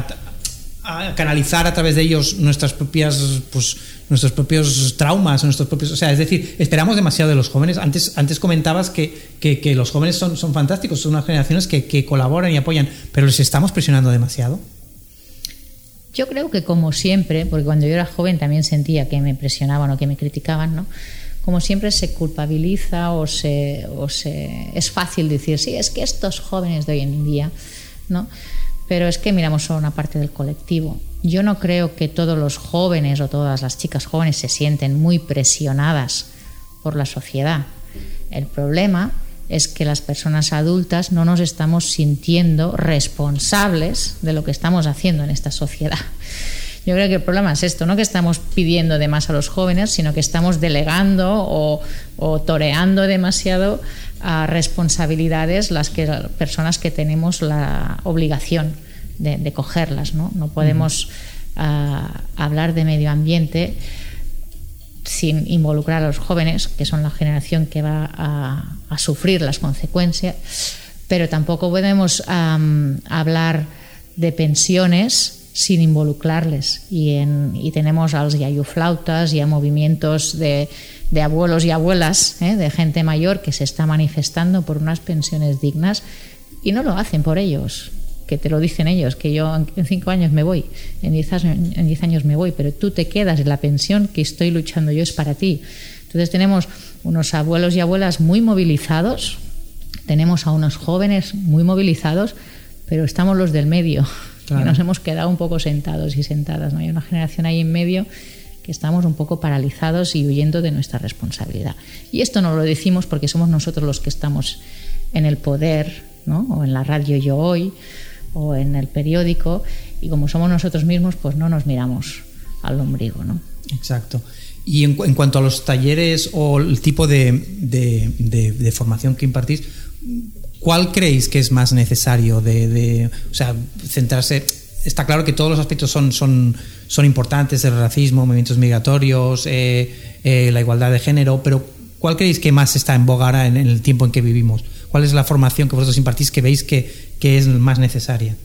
a, a canalizar a través de ellos nuestras propias, pues, nuestros propios traumas, nuestros propios, o sea, es decir, esperamos demasiado de los jóvenes. Antes, antes comentabas que, que, que los jóvenes son, son fantásticos, son unas generaciones que, que colaboran y apoyan, pero ¿les estamos presionando demasiado? Yo creo que como siempre, porque cuando yo era joven también sentía que me presionaban o que me criticaban, ¿no? Como siempre se culpabiliza o se, o se es fácil decir, sí, es que estos jóvenes de hoy en día, ¿no? Pero es que miramos solo una parte del colectivo. Yo no creo que todos los jóvenes o todas las chicas jóvenes se sienten muy presionadas por la sociedad. El problema es que las personas adultas no nos estamos sintiendo responsables de lo que estamos haciendo en esta sociedad. Yo creo que el problema es esto, no que estamos pidiendo de más a los jóvenes, sino que estamos delegando o, o toreando demasiado a responsabilidades las que personas que tenemos la obligación de, de cogerlas, ¿no? No podemos uh, hablar de medio ambiente sin involucrar a los jóvenes, que son la generación que va a, a sufrir las consecuencias, pero tampoco podemos um, hablar de pensiones sin involucrarles. Y, en, y tenemos a los yayuflautas y a movimientos de, de abuelos y abuelas, ¿eh? de gente mayor que se está manifestando por unas pensiones dignas y no lo hacen por ellos, que te lo dicen ellos, que yo en cinco años me voy, en diez años, en diez años me voy, pero tú te quedas y la pensión que estoy luchando yo es para ti. Entonces tenemos unos abuelos y abuelas muy movilizados, tenemos a unos jóvenes muy movilizados, pero estamos los del medio, claro, que nos hemos quedado un poco sentados y sentadas, ¿no? Hay una generación ahí en medio que estamos un poco paralizados y huyendo de nuestra responsabilidad. Y esto no lo decimos porque somos nosotros los que estamos en el poder, ¿no? O en la radio Yo Hoy, o en el periódico, y como somos nosotros mismos, pues no nos miramos al ombligo, ¿no? Exacto. Y en, en cuanto a los talleres o el tipo de, de, de, de formación que impartís, ¿cuál creéis que es más necesario? De, de, o sea, centrarse... Está claro que todos los aspectos son, son, son importantes, el racismo, movimientos migratorios, eh, eh, la igualdad de género, pero ¿cuál creéis que más está en boga ahora en, en el tiempo en que vivimos? ¿Cuál es la formación que vosotros impartís que veis que, que es más necesaria?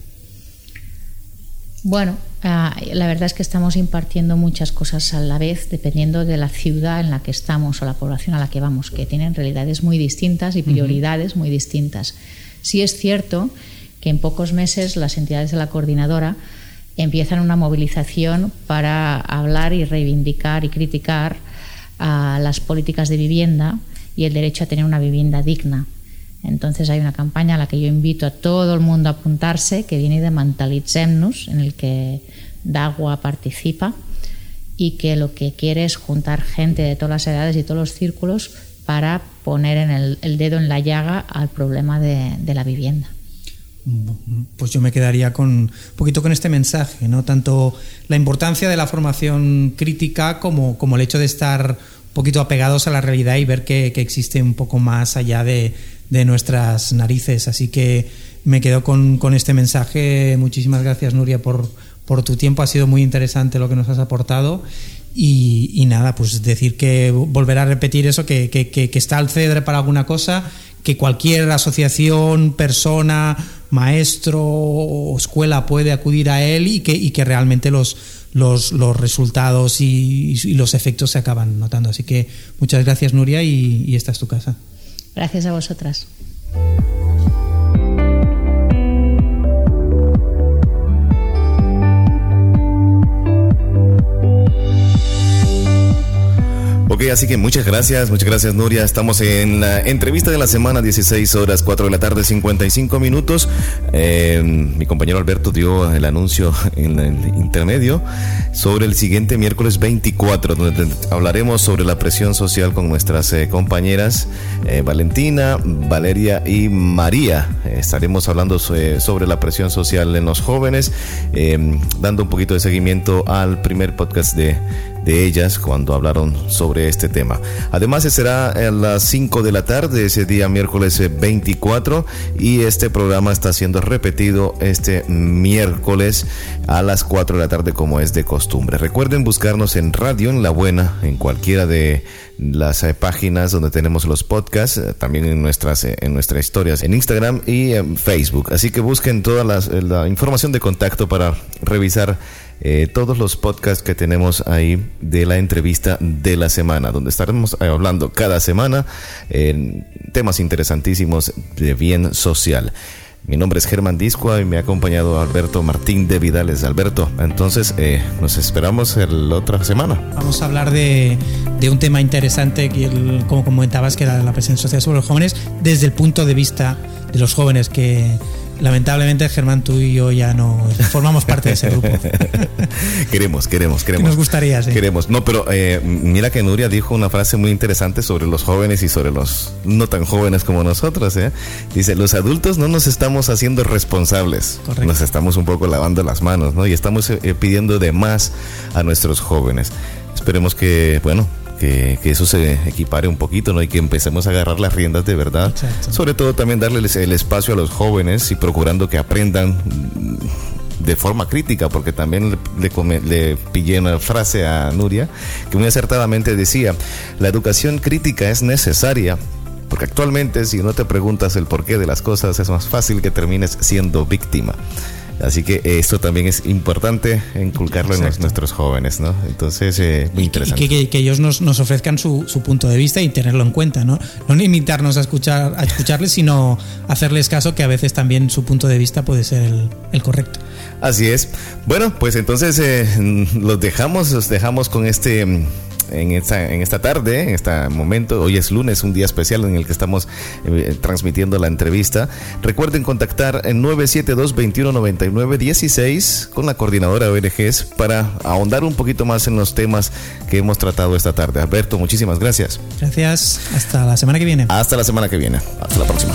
Bueno, uh, la verdad es que estamos impartiendo muchas cosas a la vez, dependiendo de la ciudad en la que estamos o la población a la que vamos, que tienen realidades muy distintas y prioridades uh-huh. muy distintas. Sí es cierto que en pocos meses las entidades de la coordinadora empiezan una movilización para hablar y reivindicar y criticar uh, las políticas de vivienda y el derecho a tener una vivienda digna. Entonces hay una campaña a la que yo invito a todo el mundo a apuntarse, que viene de Mentalitzem-nos, en el que Dagua participa y que lo que quiere es juntar gente de todas las edades y todos los círculos para poner en el, el dedo en la llaga al problema de, de la vivienda. Pues yo me quedaría con un poquito con este mensaje, ¿no? Tanto la importancia de la formación crítica como, como el hecho de estar un poquito apegados a la realidad y ver que, que existe un poco más allá de, de nuestras narices. Así que me quedo con, con este mensaje. Muchísimas gracias, Nuria, por, por tu tiempo. Ha sido muy interesante lo que nos has aportado. Y, y nada, pues decir que volver a repetir eso, que, que, que, que está el CEDRE para alguna cosa, que cualquier asociación, persona, maestro o escuela puede acudir a él y que, y que realmente los, los, los resultados y, y los efectos se acaban notando. Así que muchas gracias, Nuria, y, y esta es tu casa. Gracias a vosotras. Ok, así que muchas gracias, muchas gracias, Nuria. Estamos en la entrevista de la semana, dieciséis horas, cuatro de la tarde, cincuenta y cinco minutos. Eh, mi compañero Alberto dio el anuncio en el intermedio sobre el siguiente miércoles veinticuatro, donde hablaremos sobre la presión social con nuestras eh, compañeras eh, Valentina, Valeria y María. Eh, estaremos hablando sobre, sobre la presión social en los jóvenes, eh, dando un poquito de seguimiento al primer podcast de de ellas cuando hablaron sobre este tema. Además será a las cinco de la tarde ese día miércoles veinticuatro, y este programa está siendo repetido este miércoles a las cuatro de la tarde como es de costumbre. Recuerden buscarnos en Radio en La Buena, en cualquiera de las eh, páginas donde tenemos los podcasts, eh, también en nuestras eh, en nuestras historias en Instagram y en Facebook. Así que busquen toda las, la información de contacto para revisar Eh, todos los podcasts que tenemos ahí de la entrevista de la semana, donde estaremos hablando cada semana en eh, temas interesantísimos de bien social. Mi nombre es Germán Discua y me ha acompañado Alberto Martín de Vidales. Alberto, entonces eh, nos esperamos la otra semana. Vamos a hablar de, de un tema interesante, que el, como comentabas, que era la presión social sobre los jóvenes, desde el punto de vista de los jóvenes, que lamentablemente, Germán, tú y yo ya no formamos parte de ese grupo. Queremos, queremos, queremos. Nos gustaría, sí. Queremos. No, pero eh, mira que Nuria dijo una frase muy interesante sobre los jóvenes y sobre los no tan jóvenes como nosotros. ¿eh? Dice, los adultos no nos estamos haciendo responsables. Correcto. Nos estamos un poco lavando las manos, ¿no? Y estamos eh, pidiendo de más a nuestros jóvenes. Esperemos que, bueno, Que, que eso se equipare un poquito, ¿no? Y que empecemos a agarrar las riendas de verdad. Exacto. Sobre todo también darles el espacio a los jóvenes y procurando que aprendan de forma crítica, porque también le, le, le pillé una frase a Nuria que muy acertadamente decía: la educación crítica es necesaria, porque actualmente si no te preguntas el porqué de las cosas es más fácil que termines siendo víctima. Así que esto también es importante inculcarlo Exacto. en nuestros jóvenes, ¿no? Entonces, eh, muy interesante. Y que, que, que ellos nos, nos ofrezcan su, su punto de vista y tenerlo en cuenta, ¿no? No limitarnos a escuchar a escucharles, sino hacerles caso, que a veces también su punto de vista puede ser el, el correcto. Así es. Bueno, pues entonces eh, los dejamos, los dejamos con este... En esta, en esta tarde, en este momento. Hoy es lunes, un día especial en el que estamos eh, transmitiendo la entrevista. Recuerden contactar en nueve siete dos, veintiuno noventa y nueve dieciséis con la coordinadora de O N Ges para ahondar un poquito más en los temas que hemos tratado esta tarde. Alberto, muchísimas gracias. Gracias. Hasta la semana que viene. Hasta la semana que viene. Hasta la próxima.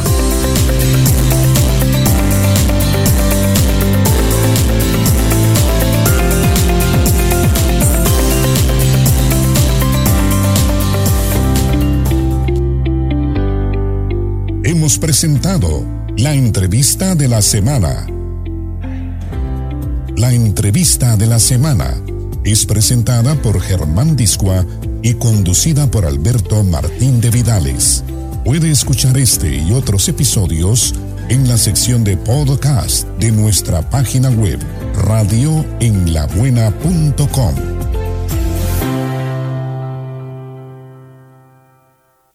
Hemos presentado la entrevista de la semana. La entrevista de la semana es presentada por Germán Discua y conducida por Alberto Martín de Vidales. Puede escuchar este y otros episodios en la sección de podcast de nuestra página web radio en la buena punto com.